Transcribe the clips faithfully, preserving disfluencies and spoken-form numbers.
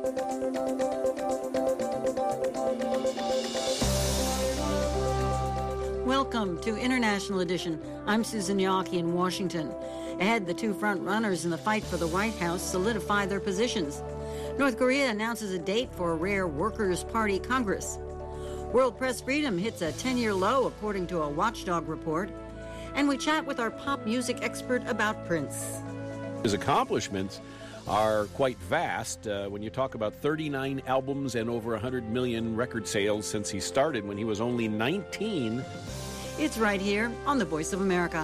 Welcome to International Edition. I'm Susan Yawkey in Washington. Ahead, the two front runners in the fight for the White House solidify their positions. North Korea announces a date for a rare Workers' Party Congress. World press freedom hits a ten-year low, according to a watchdog report. And we chat with our pop music expert about Prince. His accomplishments are quite vast. Uh, when you talk about thirty-nine albums and over one hundred million record sales since he started when he was only nineteen. It's right here on The Voice of America.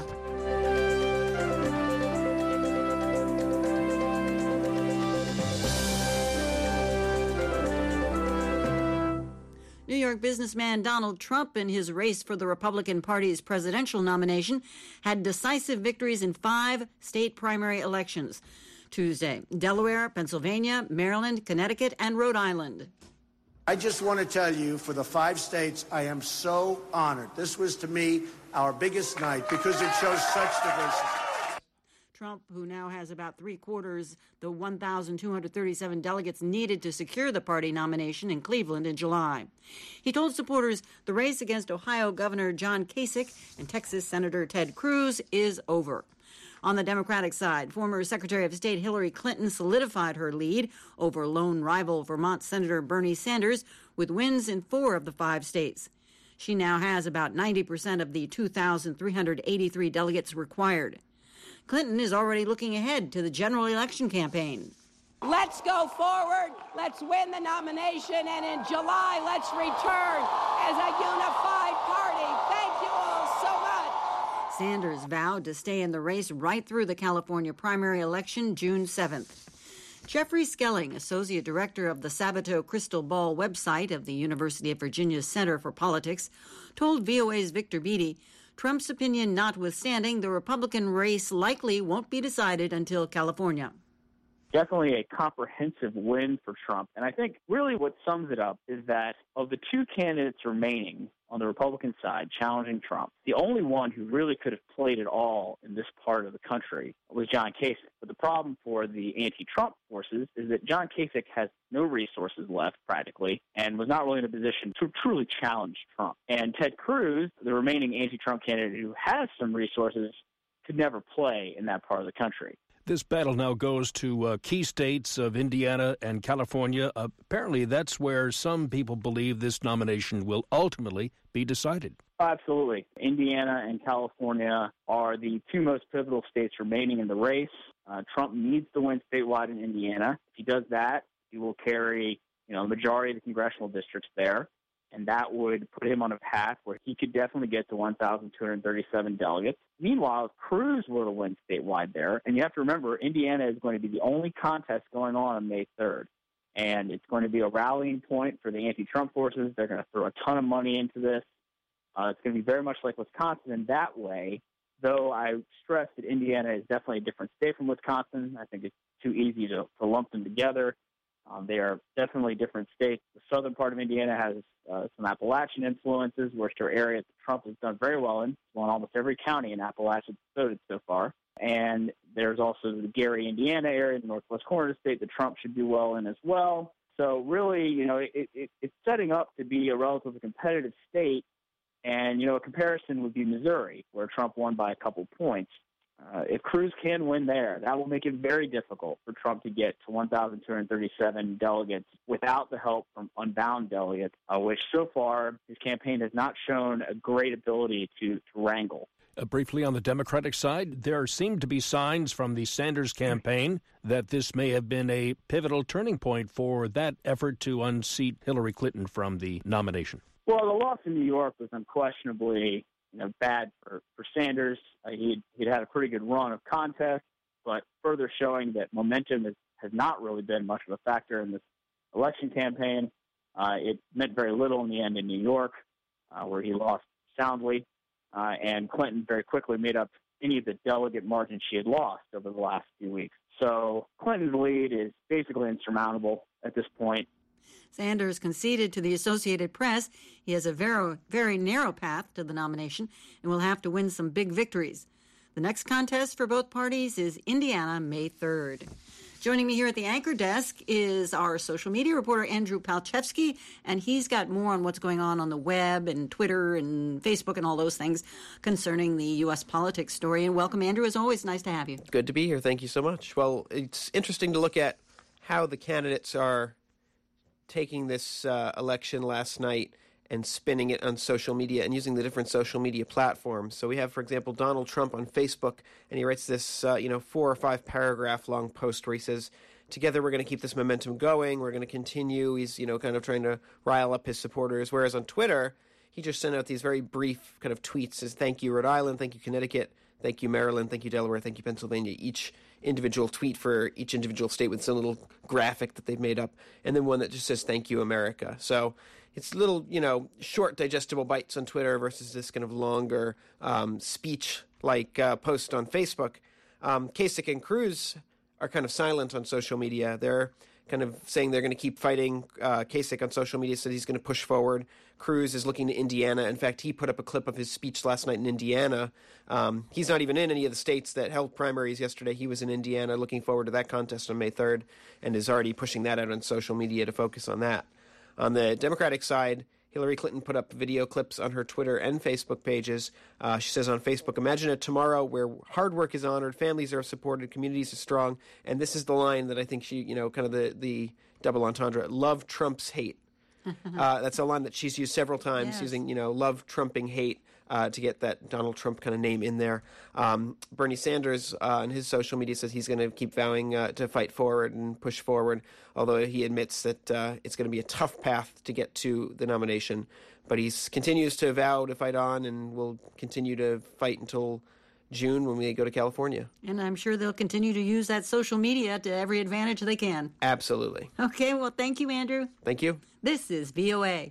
New York businessman Donald Trump, in his race for the Republican Party's presidential nomination, had decisive victories in five state primary elections Tuesday: Delaware, Pennsylvania, Maryland, Connecticut, and Rhode Island. I just want to tell you, for the five states, I am so honored. This was, to me, our biggest night because it shows such diversity. Trump, who now has about three-quarters the one thousand two hundred thirty-seven delegates needed to secure the party nomination in Cleveland in July. He told supporters the race against Ohio Governor John Kasich and Texas Senator Ted Cruz is over. On the Democratic side, former Secretary of State Hillary Clinton solidified her lead over lone rival Vermont Senator Bernie Sanders with wins in four of the five states. She now has about ninety percent of the two thousand three hundred eighty-three delegates required. Clinton is already looking ahead to the general election campaign. Let's go forward. Let's win the nomination. And in July, let's return as a unified party. Thank you all so much. Sanders vowed to stay in the race right through the California primary election June seventh. Jeffrey Skelling, Associate Director of the Sabato Crystal Ball website of the University of Virginia's Center for Politics, told V O A's Victor Beattie, Trump's opinion notwithstanding, the Republican race likely won't be decided until California. Definitely a comprehensive win for Trump. And I think really what sums it up is that of the two candidates remaining on the Republican side challenging Trump, the only one who really could have played it all in this part of the country was John Kasich. But the problem for the anti-Trump forces is that John Kasich has no resources left, practically, and was not really in a position to truly challenge Trump. And Ted Cruz, the remaining anti-Trump candidate who has some resources, could never play in that part of the country. This battle now goes to uh, key states of Indiana and California. Uh, apparently, that's where some people believe this nomination will ultimately be decided. Absolutely. Indiana and California are the two most pivotal states remaining in the race. Uh, Trump needs to win statewide in Indiana. If he does that, he will carry, you know, the majority of the congressional districts there, and that would put him on a path where he could definitely get to one thousand two hundred thirty-seven delegates. Meanwhile, if Cruz were to win statewide there, and you have to remember, Indiana is going to be the only contest going on on May third, and it's going to be a rallying point for the anti-Trump forces. They're going to throw a ton of money into this. Uh, it's going to be very much like Wisconsin in that way, though I stress that Indiana is definitely a different state from Wisconsin. I think it's too easy to, to lump them together. Um, they are definitely different states. The southern part of Indiana has uh, some Appalachian influences, which are areas that Trump has done very well in. He's won almost every county in Appalachia voted so far. And there's also the Gary, Indiana area, the northwest corner of the state that Trump should do well in as well. So really, you know, it, it, it's setting up to be a relatively competitive state. And, you know, a comparison would be Missouri, where Trump won by a couple points. Uh, if Cruz can win there, that will make it very difficult for Trump to get to one thousand two hundred thirty-seven delegates without the help from unbound delegates, uh, which so far his campaign has not shown a great ability to, to wrangle. Uh, briefly on the Democratic side, there seem to be signs from the Sanders campaign that this may have been a pivotal turning point for that effort to unseat Hillary Clinton from the nomination. Well, the loss in New York was unquestionably you know, bad for, for Sanders. Uh, he'd, he'd had a pretty good run of contests, but further showing that momentum is, has not really been much of a factor in this election campaign. Uh, it meant very little in the end in New York, uh, where he lost soundly, uh, and Clinton very quickly made up any of the delegate margin she had lost over the last few weeks. So Clinton's lead is basically insurmountable at this point. Sanders conceded to the Associated Press he has a very, very narrow path to the nomination and will have to win some big victories. The next contest for both parties is Indiana, May third. Joining me here at the anchor desk is our social media reporter, Andrew Palchevsky, and he's got more on what's going on on the web and Twitter and Facebook and all those things concerning the U S politics story. And welcome, Andrew. As always, nice to have you. Good to be here. Thank you so much. Well, it's interesting to look at how the candidates are taking this uh, election last night and spinning it on social media and using the different social media platforms. So we have, for example, Donald Trump on Facebook, and he writes this, uh, you know, four or five paragraph long post where he says, together we're going to keep this momentum going. We're going to continue. He's, you know, kind of trying to rile up his supporters. Whereas on Twitter, he just sent out these very brief kind of tweets, says, thank you, Rhode Island. Thank you, Connecticut. Thank you, Maryland. Thank you, Delaware. Thank you, Pennsylvania. Each individual tweet for each individual state with some little graphic that they've made up. And then one that just says, thank you, America. So it's little, you know, short, digestible bites on Twitter versus this kind of longer um, speech-like uh, post on Facebook. Um, Kasich and Cruz are kind of silent on social media. They're kind of saying they're going to keep fighting. Uh, Kasich on social media said he's going to push forward. Cruz is looking to Indiana. In fact, he put up a clip of his speech last night in Indiana. Um, he's not even in any of the states that held primaries yesterday. He was in Indiana, looking forward to that contest on May third, and is already pushing that out on social media to focus on that. On the Democratic side, Hillary Clinton put up video clips on her Twitter and Facebook pages. Uh, she says on Facebook, imagine a tomorrow where hard work is honored, families are supported, communities are strong. And this is the line that I think she, you know, kind of the, the double entendre, love trumps hate. uh, that's a line that she's used several times, yes. using, you know, love trumping hate uh, to get that Donald Trump kind of name in there. Um, Bernie Sanders uh, on his social media says he's going to keep vowing uh, to fight forward and push forward, although he admits that uh, it's going to be a tough path to get to the nomination. But he continues to vow to fight on and will continue to fight until June when we go to California. And I'm sure they'll continue to use that social media to every advantage they can. Absolutely. Okay, well, thank you, Andrew. Thank you. This is V O A.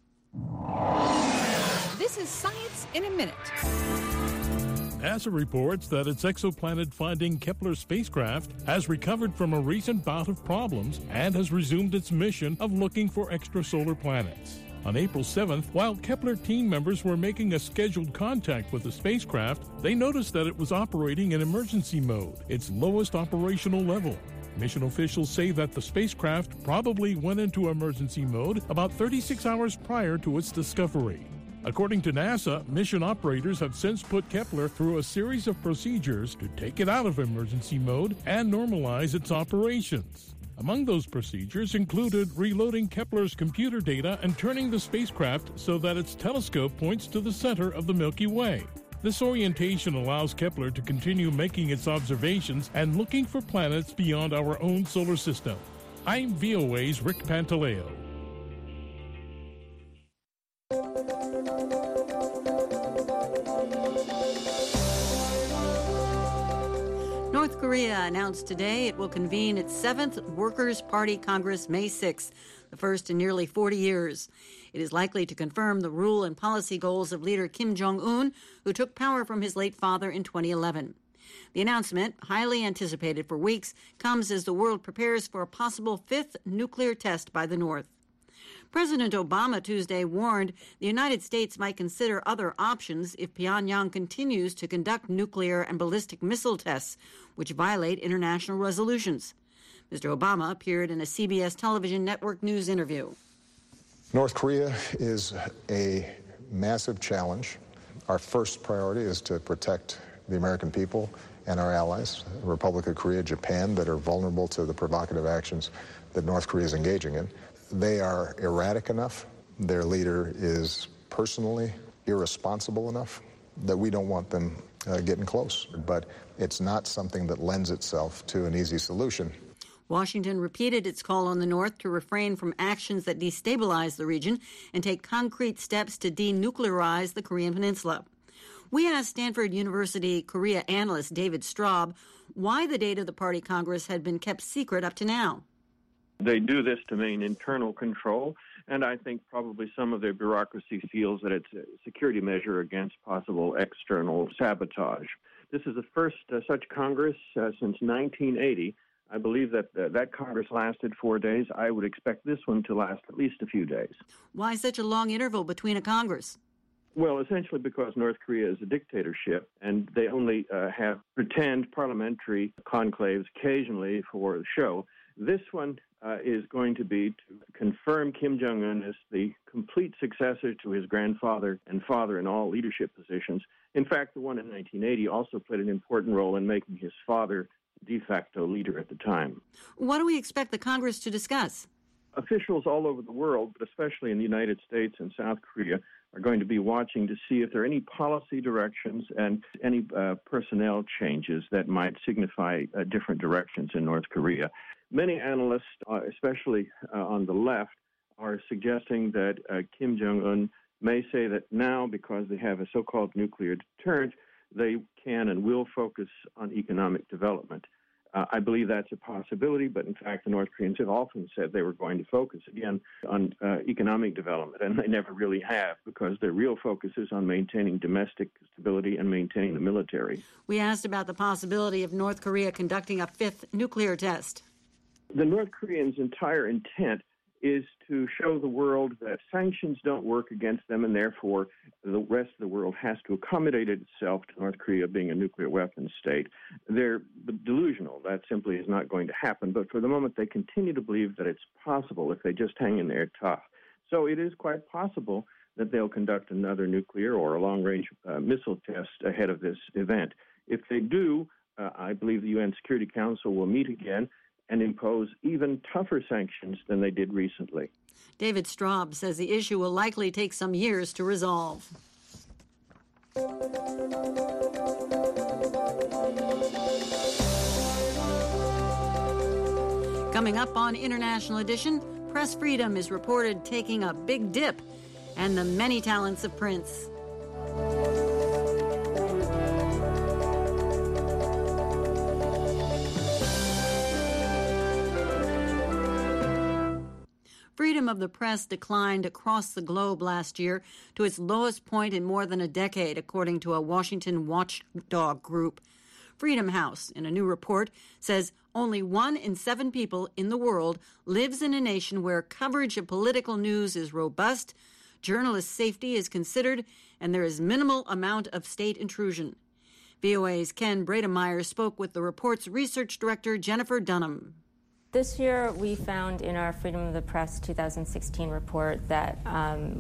This is Science in a Minute. NASA reports that its exoplanet-finding Kepler spacecraft has recovered from a recent bout of problems and has resumed its mission of looking for extrasolar planets. On April seventh, while Kepler team members were making a scheduled contact with the spacecraft, they noticed that it was operating in emergency mode, its lowest operational level. Mission officials say that the spacecraft probably went into emergency mode about thirty-six hours prior to its discovery. According to NASA, mission operators have since put Kepler through a series of procedures to take it out of emergency mode and normalize its operations. Among those procedures included reloading Kepler's computer data and turning the spacecraft so that its telescope points to the center of the Milky Way. This orientation allows Kepler to continue making its observations and looking for planets beyond our own solar system. I'm V O A's Rick Pantaleo. North Korea announced today it will convene its seventh Workers' Party Congress May sixth, the first in nearly forty years. It is likely to confirm the rule and policy goals of leader Kim Jong-un, who took power from his late father in twenty eleven. The announcement, highly anticipated for weeks, comes as the world prepares for a possible fifth nuclear test by the North. President Obama Tuesday warned the United States might consider other options if Pyongyang continues to conduct nuclear and ballistic missile tests, which violate international resolutions. Mister Obama appeared in a C B S television network news interview. North Korea is a massive challenge. Our first priority is to protect the American people and our allies, the Republic of Korea, Japan, that are vulnerable to the provocative actions that North Korea is engaging in. They are erratic enough, their leader is personally irresponsible enough that we don't want them uh, getting close. But it's not something that lends itself to an easy solution. Washington repeated its call on the North to refrain from actions that destabilize the region and take concrete steps to denuclearize the Korean Peninsula. We asked Stanford University Korea analyst David Straub why the date of the party Congress had been kept secret up to now. They do this to maintain internal control, and I think probably some of their bureaucracy feels that it's a security measure against possible external sabotage. This is the first uh, such Congress uh, since nineteen eighty. I believe that uh, that Congress lasted four days. I would expect this one to last at least a few days. Why such a long interval between a Congress? Well, essentially because North Korea is a dictatorship, and they only uh, have pretend parliamentary conclaves occasionally for the show. This one uh, is going to be to confirm Kim Jong-un as the complete successor to his grandfather and father in all leadership positions. In fact, the one in nineteen eighty also played an important role in making his father de facto leader at the time. What do we expect the Congress to discuss? Officials all over the world, but especially in the United States and South Korea, are going to be watching to see if there are any policy directions and any uh, personnel changes that might signify uh, different directions in North Korea. Many analysts, uh, especially uh, on the left, are suggesting that uh, Kim Jong-un may say that now, because they have a so-called nuclear deterrent, they can and will focus on economic development. Uh, I believe that's a possibility, but in fact, the North Koreans have often said they were going to focus, again, on uh, economic development, and they never really have, because their real focus is on maintaining domestic stability and maintaining the military. We asked about the possibility of North Korea conducting a fifth nuclear test. The North Koreans' entire intent is to show the world that sanctions don't work against them, and therefore the rest of the world has to accommodate itself to North Korea being a nuclear weapons state. They're delusional. That simply is not going to happen. But for the moment, they continue to believe that it's possible if they just hang in there tough. So it is quite possible that they'll conduct another nuclear or a long-range uh, missile test ahead of this event. If they do, uh, I believe the U N Security Council will meet again and impose even tougher sanctions than they did recently. David Straub says the issue will likely take some years to resolve. Coming up on International Edition, press freedom is reported taking a big dip, and the many talents of Prince. Freedom of the press declined across the globe last year to its lowest point in more than a decade, according to a Washington watchdog group. Freedom House, in a new report, says only one in seven people in the world lives in a nation where coverage of political news is robust, journalist safety is considered, and there is minimal amount of state intrusion. V O A's Ken Brademeyer spoke with the report's research director, Jennifer Dunham. This year, we found in our Freedom of the Press two thousand sixteen report that um,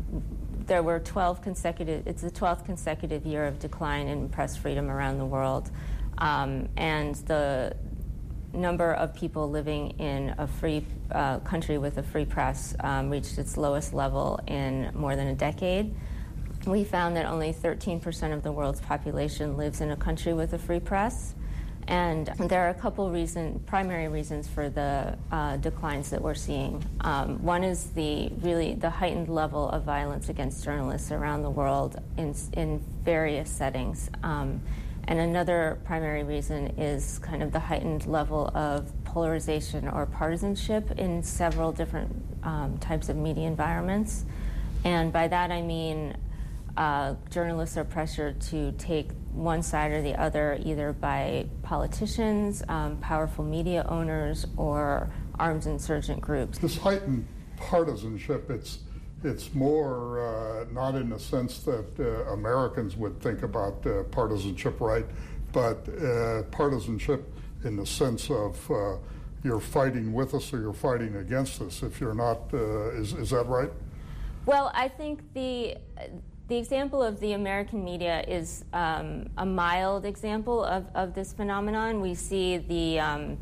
there were twelve consecutive, it's the twelfth consecutive year of decline in press freedom around the world. Um, and the number of people living in a free uh, country with a free press um, reached its lowest level in more than a decade. We found that only thirteen percent of the world's population lives in a country with a free press. And there are a couple reason, primary reasons for the uh, declines that we're seeing. Um, one is the really the heightened level of violence against journalists around the world in in various settings. Um, and another primary reason is kind of the heightened level of polarization or partisanship in several different um, types of media environments. And by that I mean uh, journalists are pressured to take one side or the other, either by politicians, um, powerful media owners, or armed insurgent groups. This heightened partisanship, it's it's more uh, not in the sense that uh, Americans would think about uh, partisanship, right? But uh, partisanship in the sense of uh, you're fighting with us or you're fighting against us. If you're not, uh, is is that right? Well, I think the. The example of the American media is um, a mild example of, of this phenomenon. We see the, um,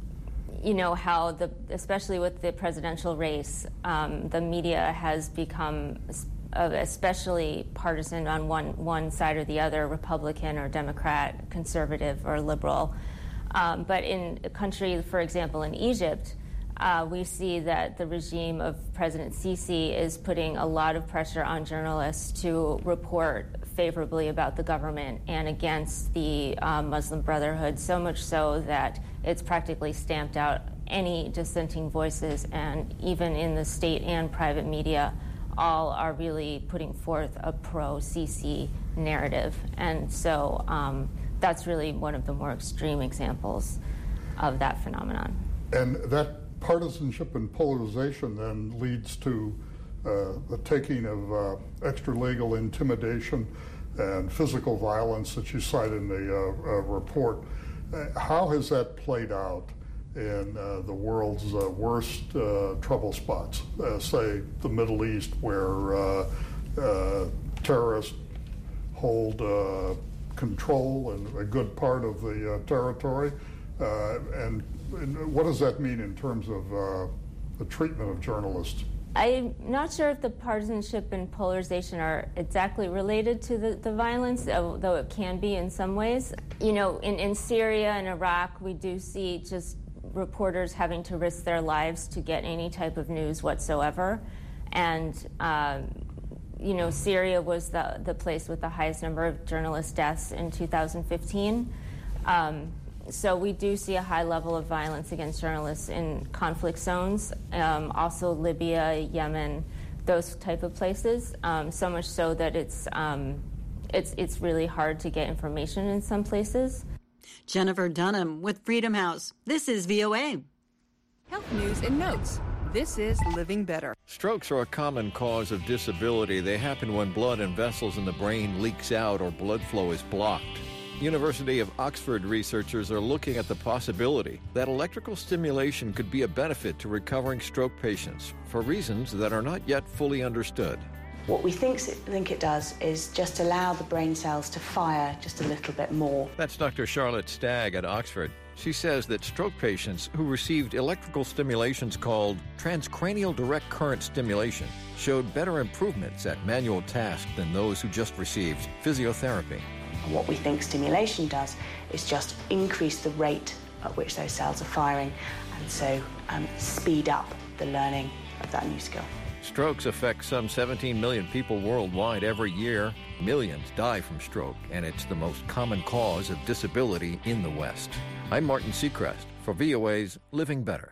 you know, how the, especially with the presidential race, um, the media has become especially partisan on one, one side or the other, Republican or Democrat, conservative or liberal. Um, but in a country, for example, in Egypt, Uh, we see that the regime of President Sisi is putting a lot of pressure on journalists to report favorably about the government and against the uh, Muslim Brotherhood, so much so that it's practically stamped out any dissenting voices, and even in the state and private media, all are really putting forth a pro-Sisi narrative. And so um, that's really one of the more extreme examples of that phenomenon. And that partisanship and polarization then leads to uh, the taking of uh, extra-legal intimidation and physical violence that you cite in the uh, uh, report. Uh, how has that played out in uh, the world's uh, worst uh, trouble spots, uh, say the Middle East, where uh, uh, terrorists hold uh, control and a good part of the uh, territory? Uh, and, and what does that mean in terms of uh, the treatment of journalists? I'm not sure if the partisanship and polarization are exactly related to the, the violence, though it can be in some ways. You know, in, in Syria and Iraq, we do see just reporters having to risk their lives to get any type of news whatsoever. And, um, you know, Syria was the, the place with the highest number of journalist deaths in two thousand fifteen. Um, So we do see a high level of violence against journalists in conflict zones, um, also Libya, Yemen, those type of places. Um, so much so that it's um, it's it's really hard to get information in some places. Jennifer Dunham with Freedom House. This is V O A. Health news and notes. This is Living Better. Strokes are a common cause of disability. They happen when blood and vessels in the brain leaks out or blood flow is blocked. University of Oxford researchers are looking at the possibility that electrical stimulation could be a benefit to recovering stroke patients for reasons that are not yet fully understood. What we think, think it does is just allow the brain cells to fire just a little bit more. That's Doctor Charlotte Stagg at Oxford. She says that stroke patients who received electrical stimulations called transcranial direct current stimulation showed better improvements at manual tasks than those who just received physiotherapy. What we think stimulation does is just increase the rate at which those cells are firing, and so um, speed up the learning of that new skill. Strokes affect some seventeen million people worldwide every year. Millions die from stroke, and it's the most common cause of disability in the West. I'm Martin Seacrest for V O A's Living Better.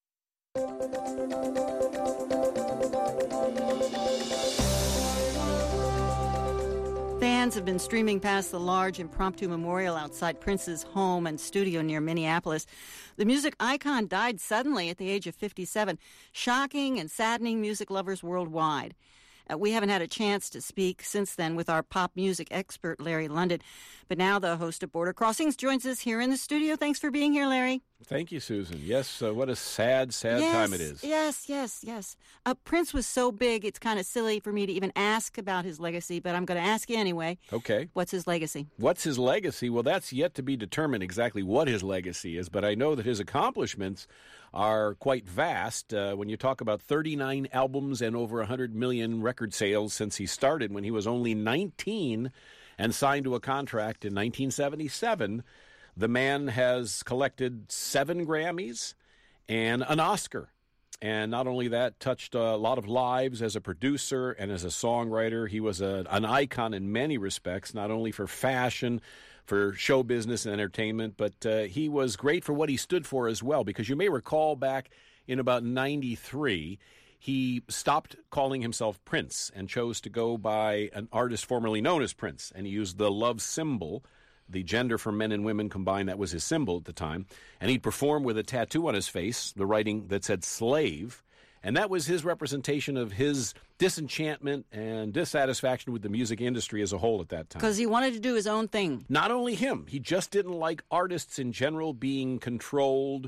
Fans have been streaming past the large impromptu memorial outside Prince's home and studio near Minneapolis. The music icon died suddenly at the age of fifty-seven, shocking and saddening music lovers worldwide. Uh, we haven't had a chance to speak since then with our pop music expert, Larry London. But now the host of Border Crossings joins us here in the studio. Thanks for being here, Larry. Thank you, Susan. Yes, uh, what a sad, sad yes, time it is. Yes, yes, yes. Uh, Prince was so big, it's kind of silly for me to even ask about his legacy, but I'm going to ask you anyway. Okay. What's his legacy? What's his legacy? Well, that's yet to be determined exactly what his legacy is, but I know that his accomplishments are quite vast. Uh, when you talk about thirty-nine albums and over one hundred million record sales since he started when he was only nineteen and signed to a contract in nineteen seventy-seven, the man has collected seven Grammys and an Oscar. And not only that, touched a lot of lives as a producer and as a songwriter. He was a, an icon in many respects, not only for fashion, for show business and entertainment, but uh, he was great for what he stood for as well, because you may recall back in about ninety-three, he stopped calling himself Prince and chose to go by an artist formerly known as Prince, and he used the love symbol, the gender for men and women combined, that was his symbol at the time, and he'd perform with a tattoo on his face, the writing that said slave, and that was his representation of his disenchantment and dissatisfaction with the music industry as a whole at that time. Because he wanted to do his own thing. Not only him, he just didn't like artists in general being controlled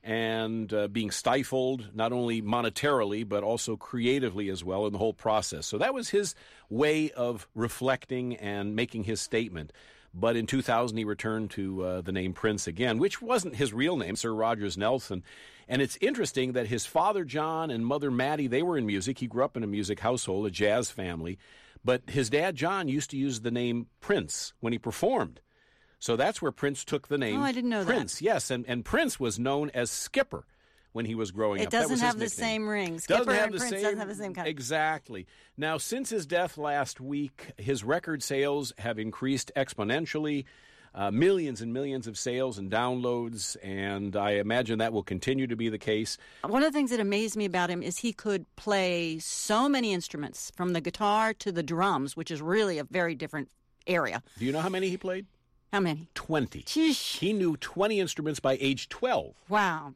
and uh, being stifled, not only monetarily, but also creatively as well in the whole process. So that was his way of reflecting and making his statement. But in two thousand, he returned to uh, the name Prince again, which wasn't his real name, Sir Rogers Nelson. And it's interesting that his father, John, and mother, Maddie, they were in music. He grew up in a music household, a jazz family. But his dad, John, used to use the name Prince when he performed. So that's where Prince took the name Oh, I didn't know Prince. that. Yes, and, and Prince was known as Skipper when he was growing It up. That doesn't was have his the nickname. same ring. Doesn't Skipper have and the Prince same, doesn't have the same kind. Exactly. Now, since his death last week, his record sales have increased exponentially. Uh, millions and millions of sales and downloads, and I imagine that will continue to be the case. One of the things that amazed me about him is he could play so many instruments, from the guitar to the drums, which is really a very different area. Do you know how many he played? How many? twenty. Sheesh. He knew twenty instruments by age twelve. Wow.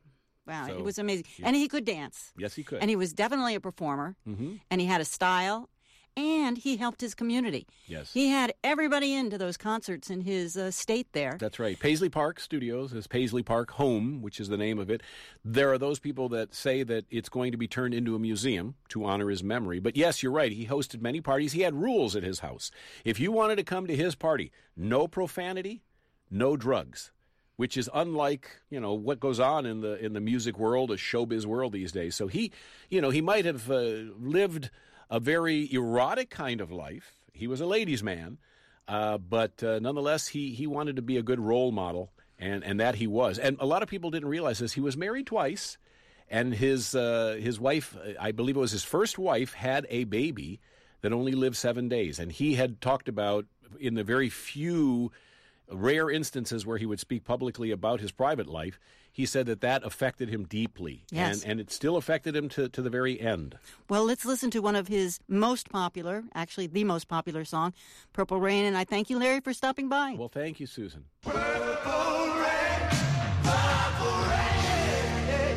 Wow, So, it was amazing. yeah. And he could dance. Yes, he could. And he was definitely a performer. Mm-hmm. And he had a style. And he helped his community. Yes. He had everybody into those concerts in his uh, state there. That's right. Paisley Park Studios is Paisley Park Home, which is the name of it. There are those people that say that it's going to be turned into a museum to honor his memory. But yes, you're right. He hosted many parties. He had rules at his house. If you wanted to come to his party, no profanity, no drugs, which is unlike, you know, what goes on in the in the music world, a showbiz world these days. So he, you know, he might have uh, lived a very erotic kind of life. He was a ladies' man, uh, but uh, nonetheless, he he wanted to be a good role model, and, and that he was. And a lot of people didn't realize this. He was married twice, and his uh, his wife, I believe it was his first wife, had a baby that only lived seven days. And he had talked about, in the very few rare instances where he would speak publicly about his private life, he said that that affected him deeply. Yes. And, and it still affected him to, to the very end. Well, let's listen to one of his most popular, actually the most popular song, Purple Rain. And I thank you, Larry, for stopping by. Well, thank you, Susan. Purple rain, purple rain,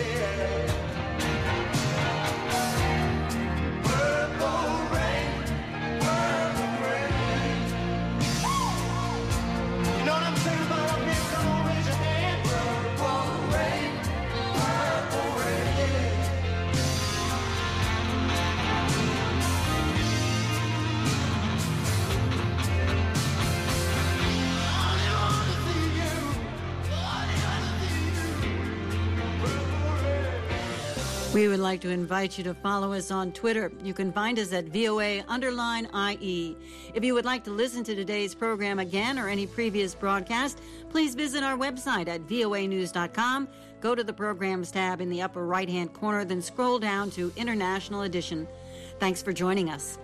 purple rain, purple rain. You know what I'm saying about up here? Come on, raise your hand. Purple rain, purple rain. We would like to invite you to follow us on Twitter. You can find us at V O A underline I E. If you would like to listen to today's program again or any previous broadcast, please visit our website at V O A news dot com. Go to the Programs tab in the upper right-hand corner, then scroll down to International Edition. Thanks for joining us.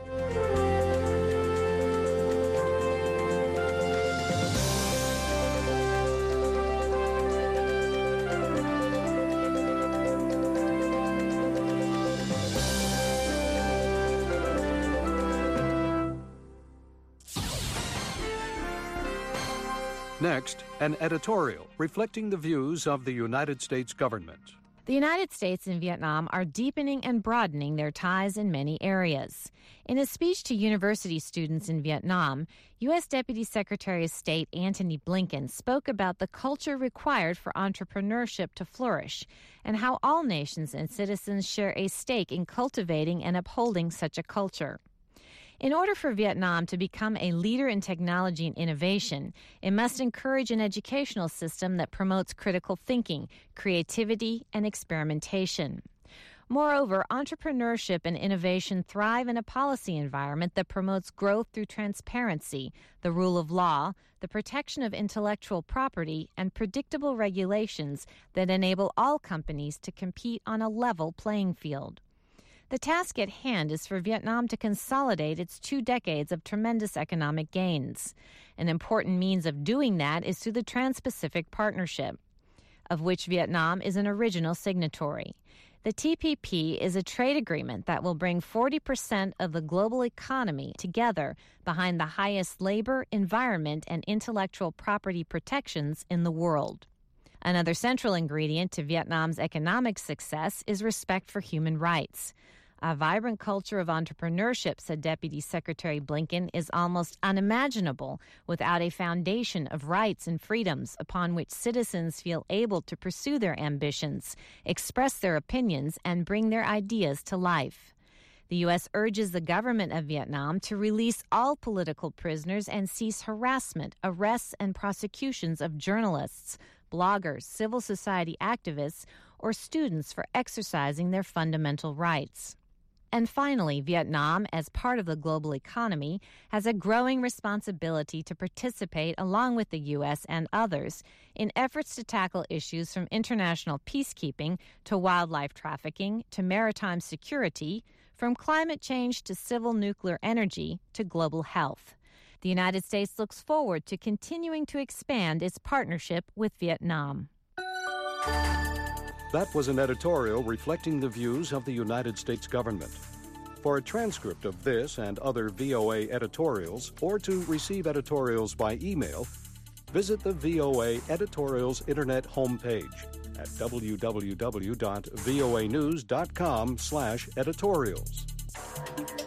Next, an editorial reflecting the views of the United States government. The United States and Vietnam are deepening and broadening their ties in many areas. In a speech to university students in Vietnam, U S. Deputy Secretary of State Antony Blinken spoke about the culture required for entrepreneurship to flourish and how all nations and citizens share a stake in cultivating and upholding such a culture. In order for Vietnam to become a leader in technology and innovation, it must encourage an educational system that promotes critical thinking, creativity, and experimentation. Moreover, entrepreneurship and innovation thrive in a policy environment that promotes growth through transparency, the rule of law, the protection of intellectual property, and predictable regulations that enable all companies to compete on a level playing field. The task at hand is for Vietnam to consolidate its two decades of tremendous economic gains. An important means of doing that is through the Trans-Pacific Partnership, of which Vietnam is an original signatory. The T P P is a trade agreement that will bring forty percent of the global economy together behind the highest labor, environment, and intellectual property protections in the world. Another central ingredient to Vietnam's economic success is respect for human rights. A vibrant culture of entrepreneurship, said Deputy Secretary Blinken, is almost unimaginable without a foundation of rights and freedoms upon which citizens feel able to pursue their ambitions, express their opinions, and bring their ideas to life. The U S urges the government of Vietnam to release all political prisoners and cease harassment, arrests, and prosecutions of journalists, bloggers, civil society activists, or students for exercising their fundamental rights. And finally, Vietnam, as part of the global economy, has a growing responsibility to participate, along with the U S and others, in efforts to tackle issues from international peacekeeping to wildlife trafficking to maritime security, from climate change to civil nuclear energy to global health. The United States looks forward to continuing to expand its partnership with Vietnam. That was an editorial reflecting the views of the United States government. For a transcript of this and other V O A editorials, or to receive editorials by email, visit the V O A Editorials Internet homepage at w w w dot voa news dot com slash editorials.